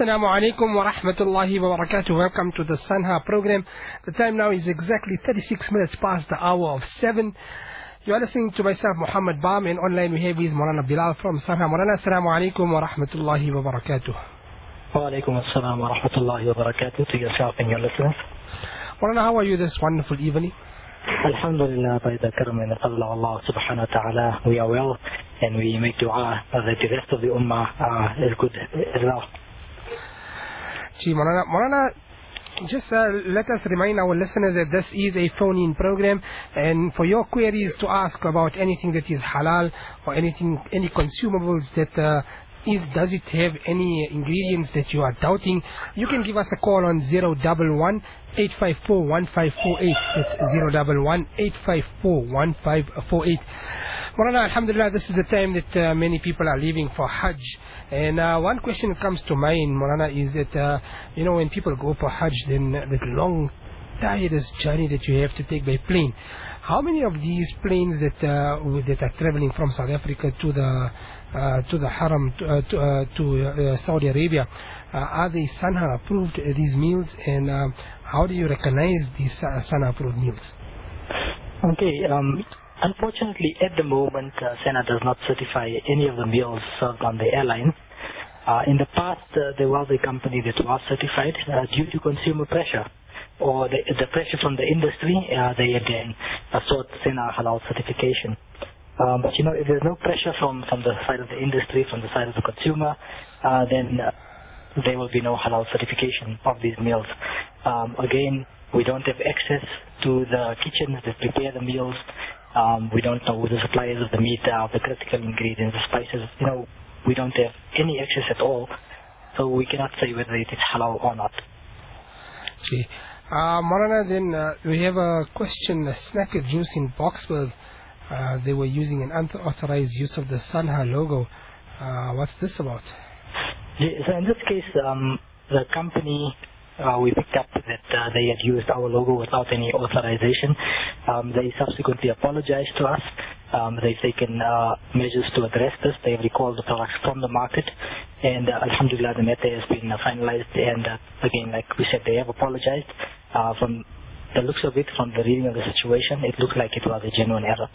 Assalamu alaikum wa rahmatullahi wa barakatuh. Welcome to the Sanha program. The time now is exactly 36 minutes past the hour of 7. You are listening to myself, Muhammad Bam, and online we have is Maulana Bilal from Sanha. Maulana, Assalamu alaikum wa rahmatullahi wa barakatuh. Wa alaikum assalam wa rahmatullahi wa barakatuh to yourself and your listeners. Maulana, how are you this wonderful evening? Alhamdulillah, by the karam and the fadl of Allah subhanahu wa ta'ala, we are well, and we make dua that the rest of the ummah is good as well. Maulana, just let us remind our listeners that this is a phone-in program, and for your queries to ask about anything that is halal or anything, any consumables that does it have any ingredients that you are doubting, you can give us a call on 011-854-1548. That's 011-854-1548. Maulana, alhamdulillah, this is the time that many people are leaving for Hajj. And one question that comes to mind, Maulana, is that, when people go for Hajj, then that long, tireless journey that you have to take by plane. How many of these planes that are traveling from South Africa to the Haram, to Saudi Arabia, are they Sanha approved, these meals, and how do you recognize these Sanha approved meals? Okay, unfortunately at the moment Sanha does not certify any of the meals served on the airlines. In the past there was a company that was certified due to consumer pressure, or the pressure from the industry. They again sought Sanha halal certification. But if there's no pressure from the side of the industry, from the side of the consumer, then there will be no halal certification of these meals. Again, we don't have access to the kitchens that prepare the meals. We don't know who the suppliers of the meat are, the critical ingredients, the spices. We don't have any access at all, so we cannot say whether it is halal or not. Okay. Maulana, then we have a question. Snacker Juice in Boksburg, they were using an unauthorized use of the Sanha logo. What's this about? So in this case, the company, we picked up that they had used our logo without any authorization. They subsequently apologized to us. They've taken measures to address this. They've recalled the products from the market, and alhamdulillah, the matter has been finalized. And again, like we said, they have apologized. From the looks of it, from the reading of the situation, it looked like it was a genuine error.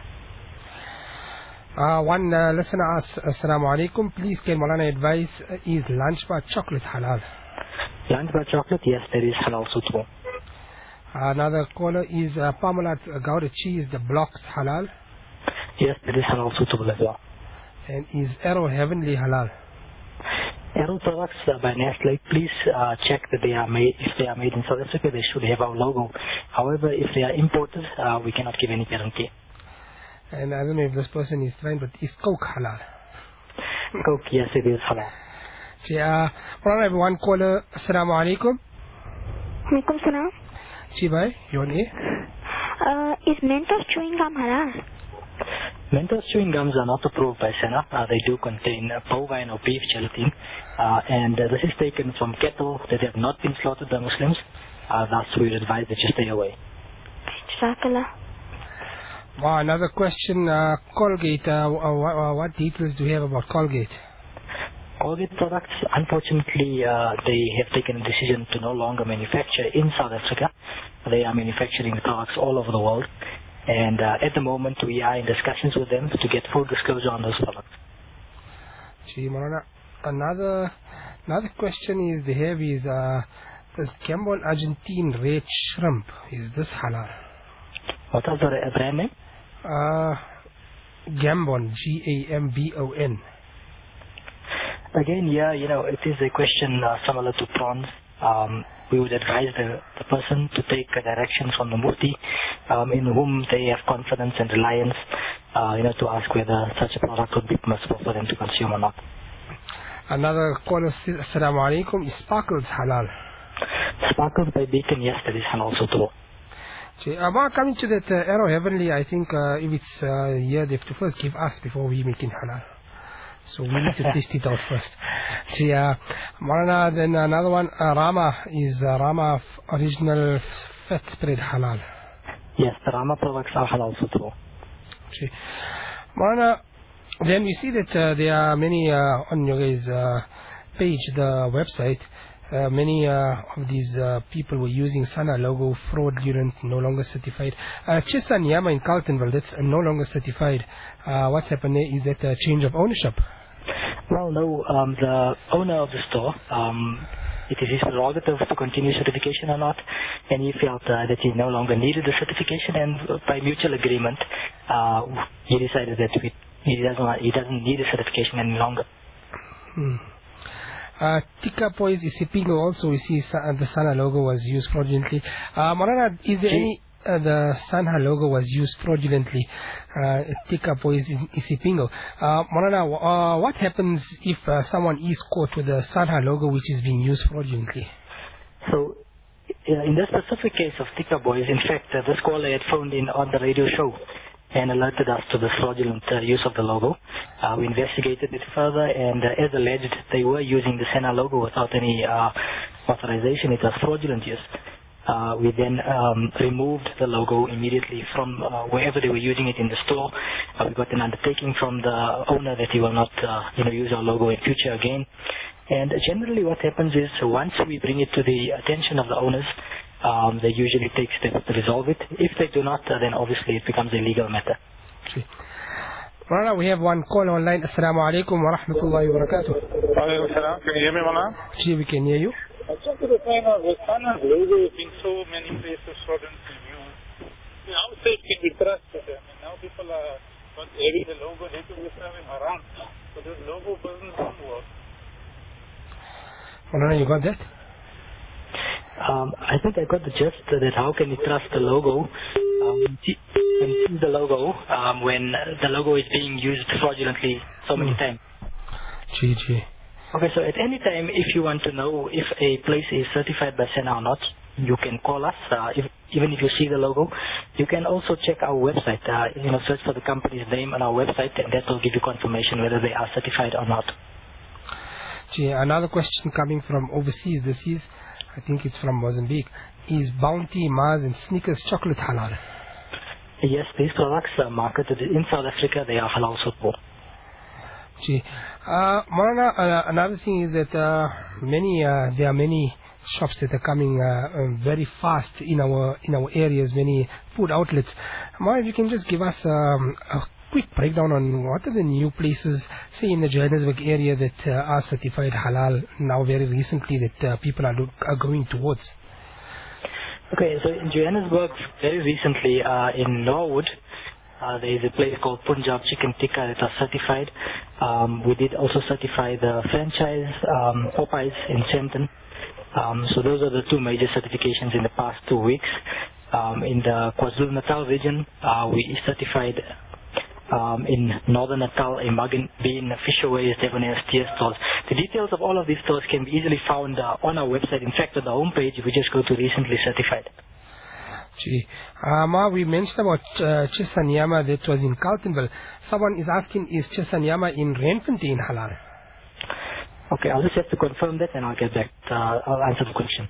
One listener asks, Assalamu alaikum, please can Maulana advise, is lunch bar chocolate halal? Lunch bar chocolate, yes, there is halal suitable. Another caller is Parmalat Gouda cheese, the blocks halal? Yes, there is halal suitable as well. And is Arrow Heavenly halal? Arrow products by Nestle, please check that they are made. If they are made in South Africa, they should have our logo. However, if they are imported, we cannot give any guarantee. And I don't know if this person is trying, but is Coke halal? Coke, yes, it is halal. I have one caller. Assalamu alaikum. Alaikum salam. Bhai, you on air? Is Mentos chewing gum halal? Mentos chewing gums are not approved by Sanha. They do contain bovine or beef gelatin, and this is taken from cattle that have not been slaughtered by Muslims. Thus, we would advise that you stay away. Jazakallah. Another question, Colgate, what details do you have about Colgate? Colgate products, unfortunately, they have taken a decision to no longer manufacture in South Africa. They are manufacturing the products all over the world, and at the moment we are in discussions with them to get full disclosure on those products. Another question is this Gambon Argentine red shrimp, is this halal? What is the brand name? Gambon, Gambon. Again, it is a question similar to prawns. We would advise the person to take a direction from the Mufti, in whom they have confidence and reliance, to ask whether such a product would be permissible for them to consume or not. Another caller says, Assalamu alaikum, is sparkles halal? Sparkles by Beacon, yes, that is halal suitable. Coming to that Arrow Heavenly, I think if it's here, they have to first give us before we make it halal. So we need to test it out first. Maulana, then another one, Rama, is Rama original fat spread halal? Yes, the Rama products are halal suitable. Maulana, then we see that there are many on your guys page, the website, many of these people were using Sana logo, fraudulent, no longer certified. Chesa Nyama in Carltonville, that's no longer certified. What's happened there? Is that a change of ownership? Well, no, the owner of the store, it is his prerogative to continue certification or not, and he felt that he no longer needed the certification, and by mutual agreement, he decided that he doesn't need the certification any longer. Tika Poise Isipingo also, we see the Sana logo was used fraudulently. Morana, is there any the Sana logo was used fraudulently? Tika Poise Isipingo. Morana, what happens if someone is caught with the Sana logo which is being used fraudulently? So, in the specific case of Tika Boys, in fact, this caller had phoned in on the radio show and alerted us to the fraudulent use of the logo. We investigated it further, and as alleged, they were using the Sana logo without any authorization. It was fraudulent use. We then removed the logo immediately from wherever they were using it in the store. We got an undertaking from the owner that he will not use our logo in future again. And generally what happens is, once we bring it to the attention of the owners, they usually take steps to resolve it. If they do not, then obviously it becomes a legal matter. Marana, we have one call online. Assalamu alaikum wa rahmatullahi wa barakatuh. Can you hear me, Marana? Gee, we can hear you. I just wanted to find out, with Sana's logo in so many places fraudulently used, how safe can we trust it? I mean, now people are not adding the logo, they could be serving haram. So this logo doesn't work. Marana, you got that? I think I got the gist that how can you trust the logo when you see the logo when the logo is being used fraudulently so many times. Gee. Okay, so at any time, if you want to know if a place is certified by Sana or not, you can call us. Even if you see the logo, you can also check our website. Search for the company's name on our website, and that will give you confirmation whether they are certified or not. Gee, another question coming from overseas. This is, I think it's from Mozambique. Is Bounty, Mars, and Snickers chocolate halal? Yes, these products are marketed in South Africa. They are halal suitable. Gee. Marana, another thing is that there are many shops that are coming very fast in our areas, many food outlets. Marana, if you can just give us a quick breakdown on what are the new places, say in the Johannesburg area, that are certified halal now very recently that people are going towards. Okay, so in Johannesburg, very recently in Norwood, there is a place called Punjab Chicken Tikka that are certified. We did also certify the franchise Popeyes in Sandton. So those are the two major certifications in the past 2 weeks. In the KwaZulu-Natal region, we certified in Northern Natal, in Muggen Bean, Fisherways, Debonair Steer stores. The details of all of these stores can be easily found on our website. In fact, on the homepage, if you just go to recently certified. Gee. We mentioned about Chesa Nyama that was in Carltonville. Someone is asking, is Chesa Nyama in Randfontein halal? Okay, I'll just have to confirm that and I'll get back. I'll answer the question.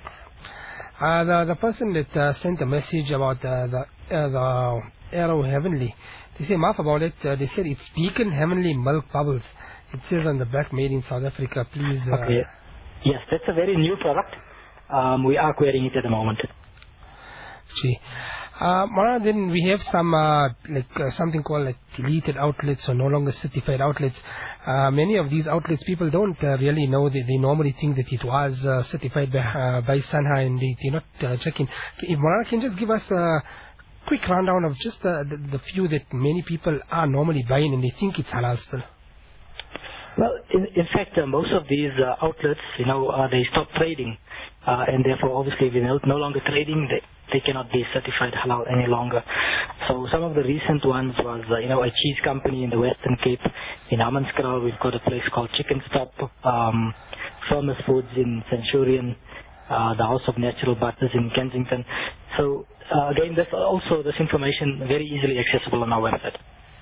The person that sent a message about the Arrow Heavenly, they say maaf about it. They said it's Beacon Heavenly Milk Bubbles. It says on the back, made in South Africa. Please. Okay. Yes, that's a very new product. We are querying it at the moment. Gee. Then we have some something called deleted outlets or no longer certified outlets. Many of these outlets, people don't really know. They normally think that it was certified by Sanha, and they're not checking. If Marana can just give us a quick rundown of just the few that many people are normally buying and they think it's halal still. Well, in fact, most of these outlets, they stop trading, and therefore, obviously, if they're no longer trading, they cannot be certified halal any longer. So some of the recent ones was, a cheese company in the Western Cape. In Hammanskraal, we've got a place called Chicken Stop, Firmus Foods in Centurion, the House of Natural Butters in Kensington. So again, this information very easily accessible on our website.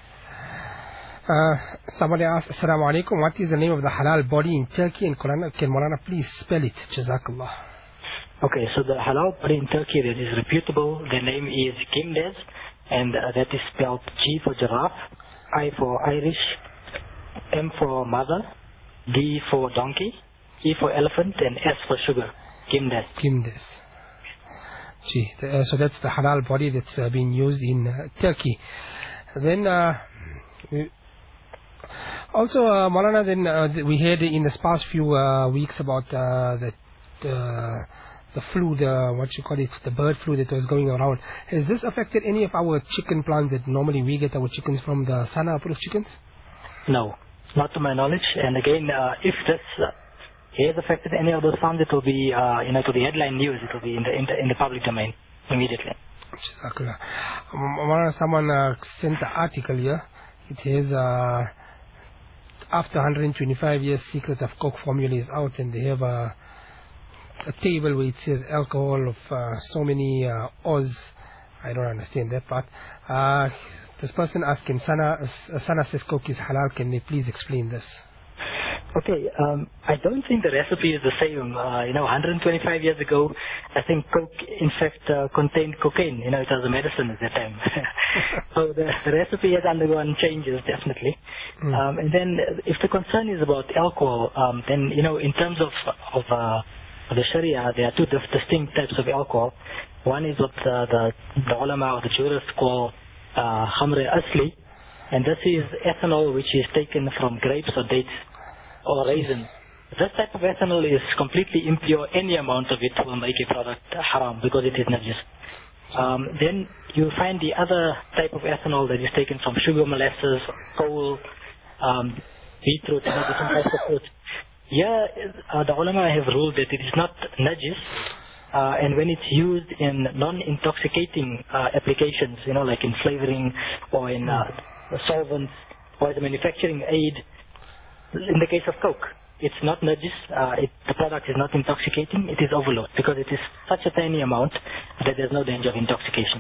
Somebody asked, Assalamu alaikum, what is the name of the halal body in Turkey? And can Marana please spell it? Jazakallah. Okay, so the halal body in Turkey that is reputable, their name is Kimdes, and that is spelled G for giraffe, I for Irish, M for mother, D for donkey, E for elephant, and S for sugar. Kimdes. Kimdes. Gee, so that's the halal body that's being used in Turkey. Then also, Maulana, then we heard in the past few weeks about the flu, the bird flu that was going around. Has this affected any of our chicken plants that normally we get our chickens from, the Sana approved chickens? No, not to my knowledge. And again, if this has affected any of those farms, it will be, to the headline news. It will be in the public domain immediately. Someone sent the article here. It has after 125 years, Secret of Coke formula is out, and they have a table where it says alcohol of so many Oz. I don't understand that part. This person asking, Sana says Coke is halal. Can they please explain this? Okay, I don't think the recipe is the same. 125 years ago, I think Coke, in fact, contained cocaine. It was a medicine at that time. So the recipe has undergone changes, definitely. And then, if the concern is about alcohol, then, in terms of the Sharia, there are two distinct types of alcohol. One is what the ulama or the jurists call khamr asli, and this is ethanol which is taken from grapes or dates or raisins. This type of ethanol is completely impure. Any amount of it will make a product haram because it is najis. Then you find the other type of ethanol that is taken from sugar, molasses, coal, beetroot, different types of fruit. Here, the ulama have ruled that it is not najis, and when it's used in non-intoxicating applications, like in flavoring or in solvents or as a manufacturing aid. In the case of Coke, it's not najis, the product is not intoxicating, it is overload because it is such a tiny amount that there's no danger of intoxication.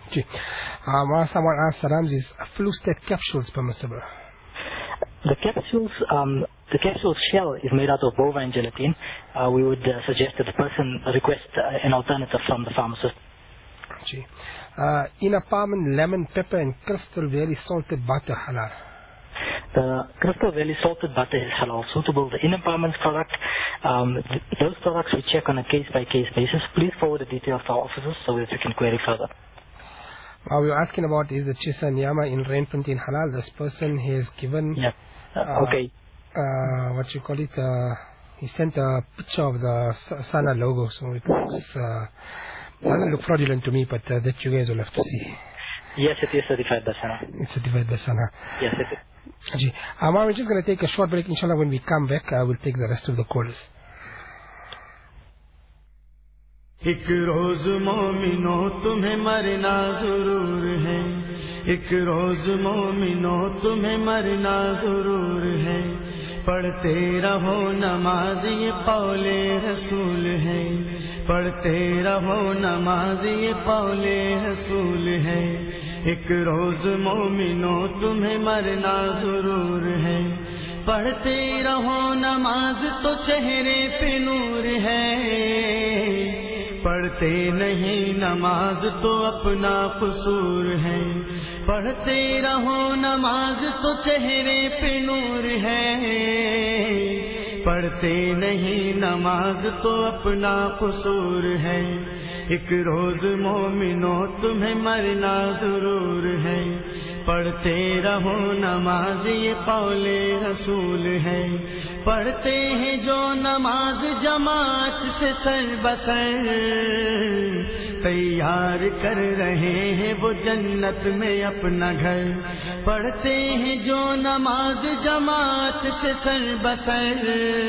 Someone asked Sarams, is Flustat capsules permissible? The capsule shell is made out of bovine gelatin. We would suggest that the person request an alternative from the pharmacist. In a palm, lemon, pepper and Crystal Valley salted butter halal? The Crystal Valley salted butter is halal, suitable. The in-empowerment product, those products we check on a case-by-case basis. Please forward the details to our officers so that we can query further. We were asking about, is the Chisa Nyama in Randfontein halal? This person has given... Yeah. Okay. He sent a picture of the Sana logo, so it looks, doesn't look fraudulent to me, but that you guys will have to see. Yes, it is certified by Sana. It's certified by Sana. Yes, it is. We're just going to take a short break. Inshallah, when we come back, we'll take the rest of the callers. एक रोज मोमिनो तुम्हें मरना जरूर है, एक रोज मोमिनो तुम्हें मरना जरूर है, पढ़ते रहो नमाज ये कौले रसूल है, पढ़ते रहो नमाज ये कौले रसूल है, एक रोज मोमिनो तुम्हें मरना जरूर है, पढ़ते रहो नमाज तो चेहरे पे नूर है, पढ़ते नहीं नमाज तो अपना कसूर है, पढ़ते रहो नमाज तो चेहरे पे नूर है, पढ़ते नहीं नमाज तो अपना कसूर है, एक रोज मोमिनो तुम्हें मरना जरूर है, पढ़ते रहो नमाज ये कौले रसूल है, पढ़ते हैं जो नमाज जमात से सर बसर, तैयार कर रहे हैं वो जन्नत में अपना घर, पढ़ते हैं जो नमाज जमात से सर बसर,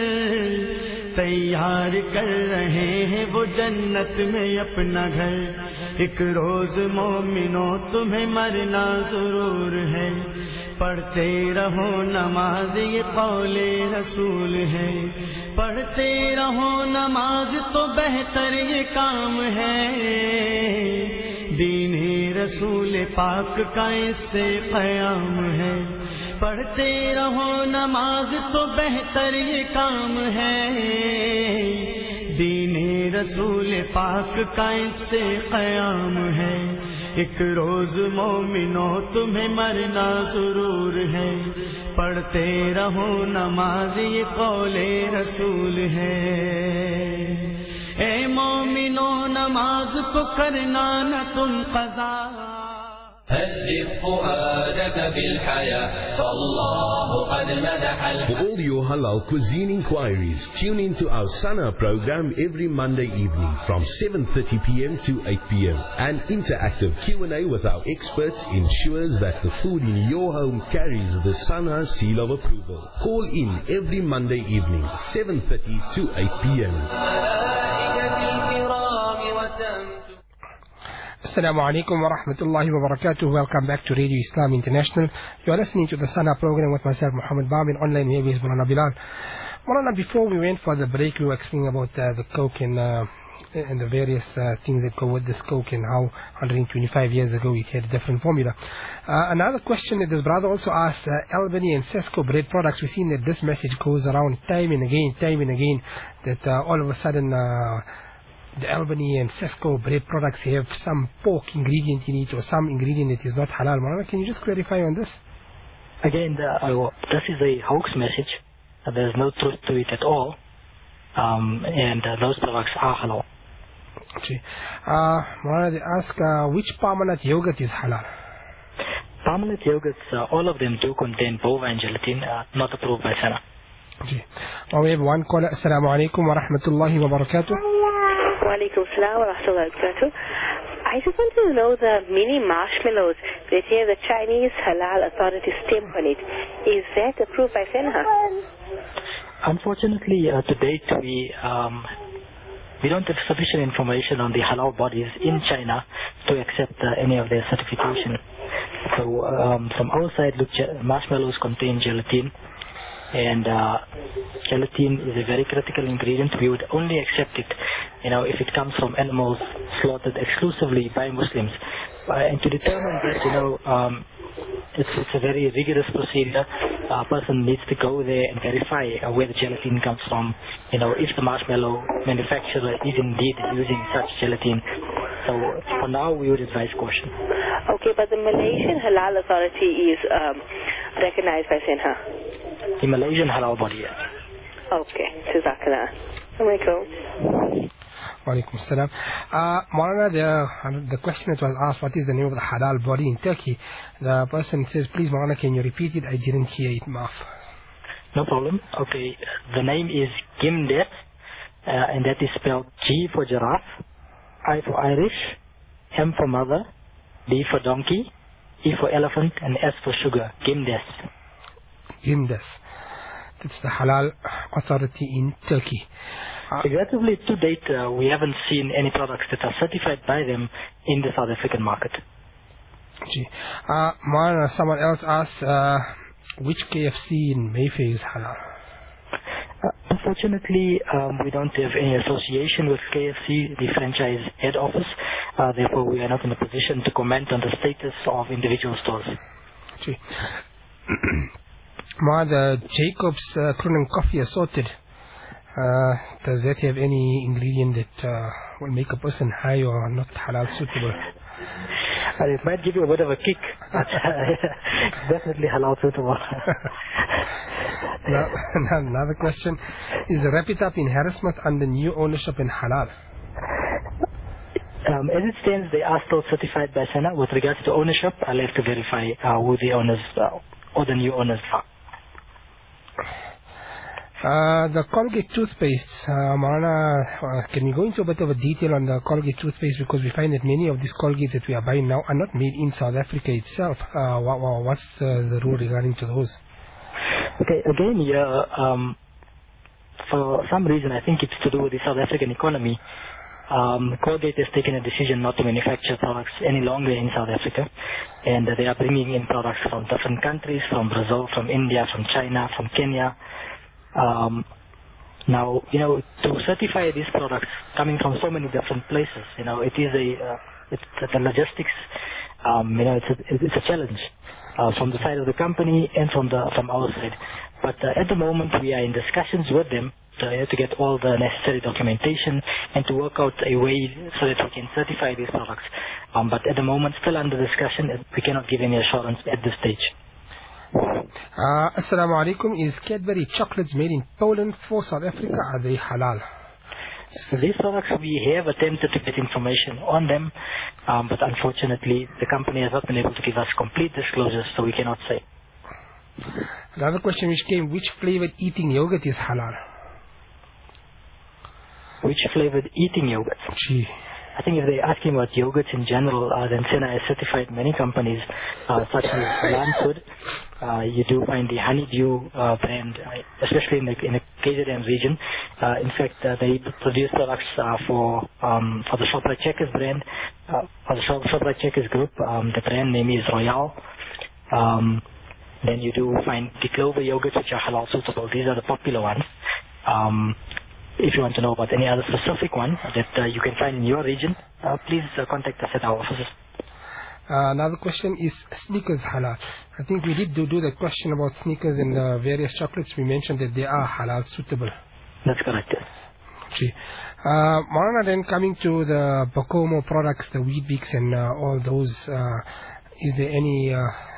तैयार कर रहे हैं वो जन्नत में अपना घर, एक रोज मोमिनो तुम्हें मरना जरूर है, पढ़ते रहो नमाज ये कौले रसूल है, पढ़ते रहो नमाज तो बेहतर ये काम है, दीन रसूल पाक का इससे क़याम है, पढ़ते रहो नमाज तो बेहतर ये काम है, दीन रसूल पाक का इससे क़याम है, एक रोज मोमिनो तुम्हें मरना जरूर है, पढ़ते रहो नमाज ये कौले रसूल है। ए मोमिनो नमाज को करना न तुम क़ज़ा। For all your halal cuisine inquiries, tune in to our Sana program every Monday evening from 7:30 p.m. to 8 p.m. An interactive Q&A with our experts ensures that the food in your home carries the Sana seal of approval. Call in every Monday evening, 7:30 to 8 p.m. Assalamu alaikum wa rahmatullahi wa barakatuh. Welcome back to Radio Islam International. You are listening to the Sana program with myself, Muhammad Bamin, online here with Mulana Bilal. Mulana, before we went for the break, we were explaining about the Coke and the various things that go with this Coke and how 125 years ago it had a different formula. Another question that this brother also asked, Albany and Cesco bread products, we've seen that this message goes around time and again, that all of a sudden the Albany and Cesco bread products have some pork ingredient in it or some ingredient that is not halal. Marana, can you just clarify on this? Again, this is a hoax message. There's no truth to it at all. And those products are halal. Okay. Marana, they ask, which Parmalat yogurt is halal? Parmalat yogurts, all of them do contain bovine gelatin, not approved by Sana. Okay. Well, we have one caller. Assalamu alaikum wa rahmatullahi wa barakatuh. Walaikum salam wa rahmatullahi wa barakatuh. I just wanted to know the mini marshmallows that have the Chinese halal authority stamp on it. Is that approved by Senha? Unfortunately, to date we don't have sufficient information on the halal bodies in China to accept any of their certification. So from our side, look, marshmallows contain gelatin. And gelatin is a very critical ingredient. We would only accept it, if it comes from animals slaughtered exclusively by Muslims. And to determine that, it's a very rigorous procedure. A person needs to go there and verify where the gelatin comes from. If the marshmallow manufacturer is indeed using such gelatin. So for now, we would advise caution. Okay, but the Malaysian Halal Authority is recognized by Senha. The Malaysian halal body, yes. Okay, Jazakallah. Assalamualaikum. Walaikum salam. Maulana, the question that was asked, what is the name of the halal body in Turkey? The person says, please Maulana, can you repeat it? I didn't hear it, maaf. No problem. Okay, the name is Gimdes, and that is spelled G for giraffe, I for Irish, M for mother, D for donkey, E for elephant, and S for sugar. Gimdes. Gimdes. That's the halal authority in Turkey. Regrettably, to date, we haven't seen any products that are certified by them in the South African market. Someone else asked, which KFC in Mayfair is halal? Unfortunately, we don't have any association with KFC, the franchise head office. Therefore, we are not in a position to comment on the status of individual stores. The Jacob's Kronen coffee assorted, does that have any ingredient that will make a person high or not halal suitable? It might give you a bit of a kick, but it's definitely halal suitable. Another question, is the Wrap It Up in Harrismith under new ownership in halal? As it stands, they are still certified by Sana. With regards to ownership, I'll have to verify who the owners or the new owners are. The Colgate toothpaste, Marana, can you go into a bit of a detail on the Colgate toothpaste, because we find that many of these Colgates that we are buying now are not made in South Africa itself. What's the rule regarding to those? Okay, again, for some reason, I think it's to do with the South African economy. Colgate has taken a decision not to manufacture products any longer in South Africa, and they are bringing in products from different countries, from Brazil, from India, from China, from Kenya. Now, to certify these products coming from so many different places, it is the logistics, it's a challenge from the side of the company and from our side. But at the moment, we are in discussions with them to get all the necessary documentation and to work out a way so that we can certify these products. But at the moment, still under discussion, we cannot give any assurance at this stage. Assalamu alaikum. Is Cadbury chocolates made in Poland for South Africa, are they halal? So these products, we have attempted to get information on them, but unfortunately the company has not been able to give us complete disclosures, so we cannot say. Another question which came, which flavored eating yogurt is halal? Which flavored eating yogurt? Gee. I think if they're asking about yogurts in general, then Sena has certified many companies, such as Lancewood. You do find the Honeydew brand, especially in the KZN region. In fact, they produce products for the Shoprite Checkers brand, for the Shoprite Checkers group. The brand name is Royale. Then you do find the Clover yogurts, which are halal suitable. These are the popular ones. If you want to know about any other specific one that you can find in your region, please contact us at our offices. Another question, is Snickers halal? I think we did do that question about Snickers and various chocolates. We mentioned that they are halal suitable. That's correct, yes. Gee. Maulana, then coming to the Bacomo products, the Wheat Bix and all those, is there any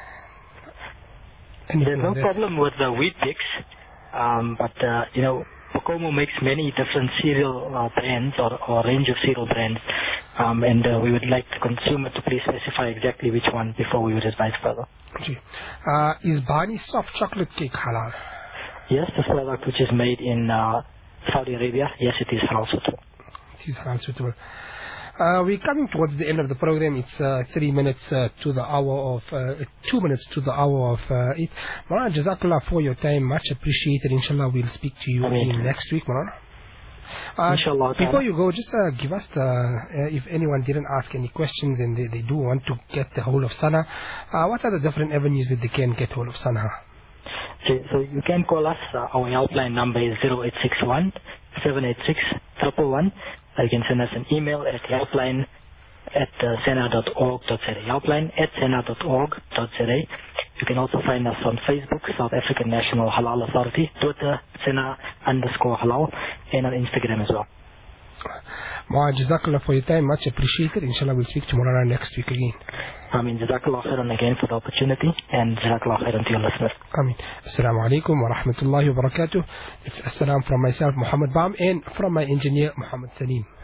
There's no problem with the Wheat Bix, but Bacomo makes many different cereal brands or range of cereal brands, and we would like the consumer to please specify exactly which one before we would advise further. Is Barney soft chocolate cake halal? Yes, this product which is made in Saudi Arabia, yes, it is halal suitable. It is halal suitable. We're coming towards the end of the program. It's 3 minutes to the hour of 2 minutes to the hour of it. Maulana, Jazakallah for your time, much appreciated. Inshallah, we'll speak to you again next week, Maulana. Inshallah. Before you go, just give us if anyone didn't ask any questions and they do want to get the whole of Sana, what are the different avenues that they can get hold of Sana? So you can call us. Our helpline number is 0861-786-111. You can send us an email at helpline@sena.org.za. Helpline@sena.org.za. You can also find us on Facebook, South African National Halal Authority, Twitter, Sena_halal, and on Instagram as well. Jazakallah for your time, much appreciated. Inshallah, we'll speak to Maulana next week again. Jazakallah khairan again for the opportunity, and Jazakallah khairan to your listeners. Assalamu alaikum wa rahmatullahi wa barakatuh. It's assalam from myself, Muhammad Baum, and from my engineer, Muhammad Salim.